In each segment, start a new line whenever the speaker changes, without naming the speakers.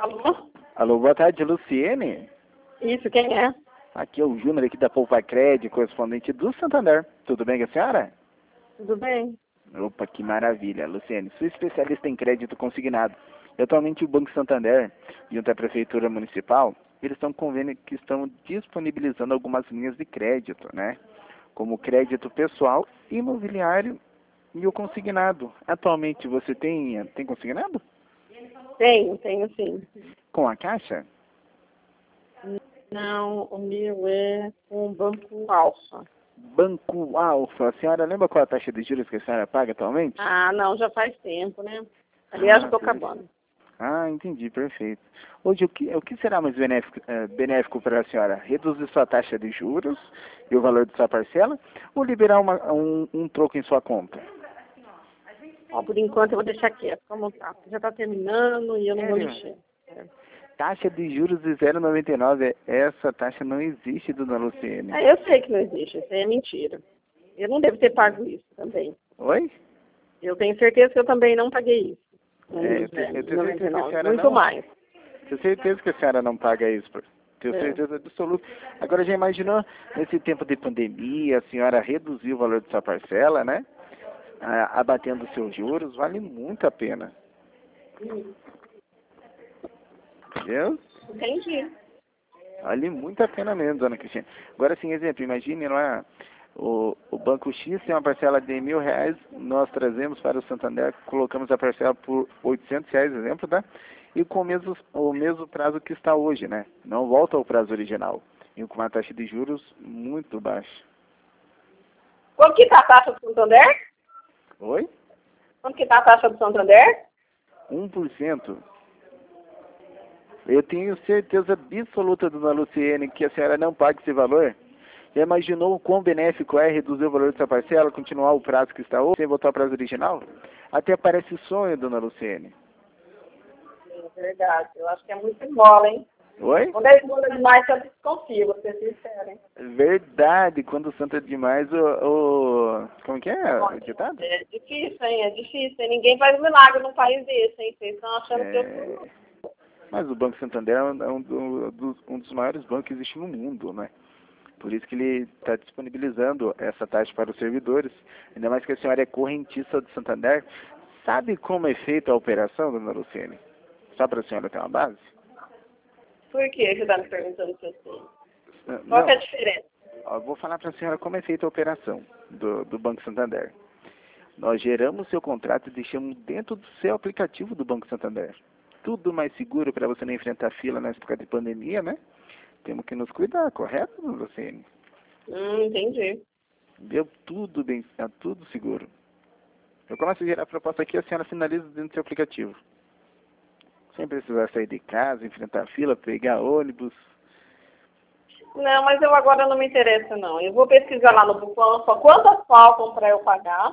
Alô?
Alô, boa tarde, Luciene.
Isso, quem é?
Aqui é o Júnior, aqui da Poupa Cred, correspondente do Santander. Tudo bem com a senhora?
Tudo bem?
Opa, que maravilha. Luciene, sou especialista em crédito consignado. E atualmente o Banco Santander, junto à Prefeitura Municipal, eles estão com convênio que estão disponibilizando algumas linhas de crédito, né? Como crédito pessoal, imobiliário e o consignado. Atualmente você tem consignado?
Tenho sim.
Com a Caixa?
Não, o meu é com o Banco Alfa.
Banco Alfa. A senhora lembra qual a taxa de juros que a senhora paga atualmente?
Ah, não, já faz tempo, né? Aliás, já estou
Perfeito.
acabando.
Ah, entendi, perfeito. Hoje, o que será mais benéfico para a senhora? Reduzir sua taxa de juros e o valor de sua parcela ou liberar um troco em sua conta?
Ó, por enquanto eu vou deixar quieto, como tá. Já está terminando e eu não vou
Sério?
mexer.
Taxa de juros de 0,99. Essa taxa não existe, dona Luciene.
Eu sei que não existe, isso aí é mentira. Eu não devo ter pago isso também.
Oi?
Eu tenho certeza que eu também não paguei isso.
Eu tenho certeza que a
99,
senhora
muito
não...
mais.
Tenho certeza que a senhora não paga isso. Tenho certeza absoluta. Agora, já imaginou, nesse tempo de pandemia, a senhora reduzir o valor de sua parcela, né? Abatendo seus juros, vale muito a pena. Entendeu?
Entendi.
Vale muito a pena mesmo, dona Cristina. Agora, sim, exemplo, imagine lá, o Banco X tem uma parcela de R$ 1.000, nós trazemos para o Santander, colocamos a parcela por R$ 800, exemplo, tá? E com o mesmo prazo que está hoje, né? Não volta ao prazo original. E com uma taxa de juros muito baixa.
Quanto que está a taxa do Santander?
Oi?
Quanto que está a taxa do Santander?
1%. Eu tenho certeza absoluta, dona Luciene, que a senhora não paga esse valor. Já imaginou o quão benéfico é reduzir o valor dessa parcela, continuar o prazo que está hoje, sem voltar ao prazo original? Até parece sonho, dona Luciene.
É verdade. Eu acho que é muito esmola, hein?
Oi?
Quando é esmola demais, eu desconfio, vou ser sincera, hein?
Verdade, quando o santo é demais, como que é o ditado?
É difícil, hein? É difícil, hein? Ninguém faz milagre num país desse, hein? Vocês estão achando que eu sou...
Mas o Banco Santander é um dos maiores bancos que existe no mundo, né? Por isso que ele está disponibilizando essa taxa para os servidores. Ainda mais que a senhora é correntista do Santander. Sabe como é feita a operação, dona Luciene? Só para a senhora ter uma base?
Por que você está me perguntando se eu sei?
Não,
Qual que é a diferença?
eu vou falar para a senhora como é feita a operação do Banco Santander. Nós geramos seu contrato e deixamos dentro do seu aplicativo do Banco Santander. Tudo mais seguro para você não enfrentar fila na época de pandemia, né? Temos que nos cuidar, correto, dona Luciene?
Entendi.
Deu tudo bem, está tudo seguro. Eu começo a gerar a proposta aqui, a senhora finaliza dentro do seu aplicativo. Sem precisar sair de casa, enfrentar fila, pegar ônibus.
Não, mas eu agora não me interessa, não. Eu vou pesquisar lá no Bucão só quantas faltam para eu pagar.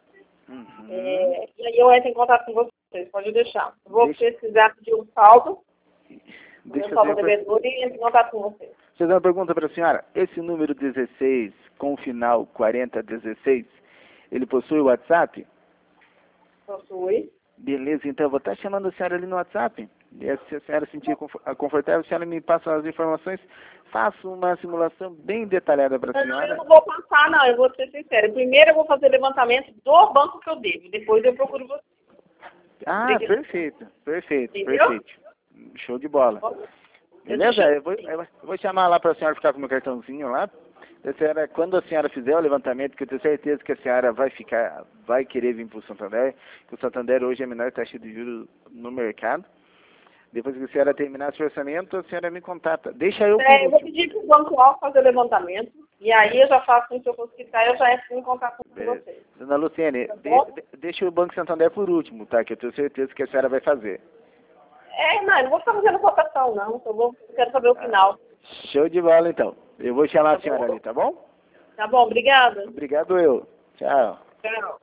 E aí eu entro em contato com vocês, pode deixar. Vou pesquisar pedir um saldo, meu saldo devedor e entro em contato com vocês.
Deixa eu fazer uma pergunta para a senhora. Esse número 16, com o final 4016, ele possui o WhatsApp?
Possui.
Beleza, então eu vou estar chamando a senhora ali no WhatsApp. E se a senhora sentir confortável, a senhora me passa as informações. Faço uma simulação bem detalhada para a senhora.
Eu não vou passar, não, eu vou ser sincera. Primeiro eu vou fazer levantamento do banco que eu devo, depois eu procuro você.
Ah, perfeito.
Entendeu?
Show de bola. Beleza? Eu vou chamar lá para a senhora ficar com o meu cartãozinho lá. Quando a senhora fizer o levantamento, que eu tenho certeza que a senhora vai querer vir para o Santander, que o Santander hoje é a menor taxa de juros no mercado. Depois que a senhora terminar esse orçamento, a senhora me contata. Deixa eu por último.
Eu vou pedir para o Banco Alto fazer o levantamento, e aí eu já faço com o seu hospital, eu já entro em contato com vocês.
Dona Luciene, deixa o Banco Santander por último, tá? Que eu tenho certeza que a senhora vai fazer.
Não, eu não vou ficar fazendo cotação, não. Eu quero saber o final.
Show de bola, então. Eu vou chamar a senhora ali, tá bom?
Tá bom, obrigada.
Obrigado eu. Tchau.
Tchau.